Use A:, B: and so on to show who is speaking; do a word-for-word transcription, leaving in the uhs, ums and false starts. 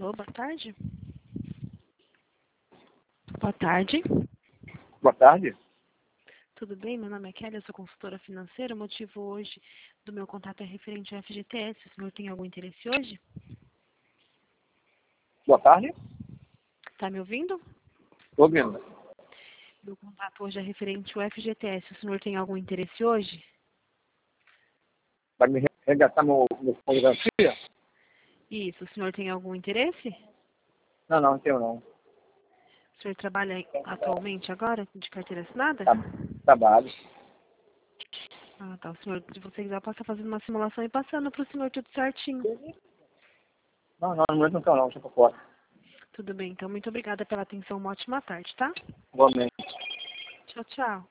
A: Alô, boa tarde. Boa tarde.
B: Boa tarde.
A: Tudo bem? Meu nome é Kelly, eu sou consultora financeira. O motivo hoje do meu contato é referente ao F G T S. O senhor tem algum interesse hoje?
B: Boa tarde.
A: Está me ouvindo?
B: Estou ouvindo.
A: Meu contato hoje é referente ao F G T S. O senhor tem algum interesse hoje?
B: Vai me resgatar meu, meu fotografia?
A: Isso. O senhor tem algum interesse?
B: Não, não, não tenho não.
A: O senhor trabalha atualmente agora de carteira assinada?
B: Tá, trabalho.
A: Ah, tá. O senhor, se você quiser, eu posso fazer uma simulação e passando para o senhor tudo certinho.
B: Não, não, no momento não tenho não, deixa por fora.
A: Tudo bem, então muito obrigada pela atenção. Uma ótima tarde, tá?
B: Igualmente.
A: Tchau, tchau.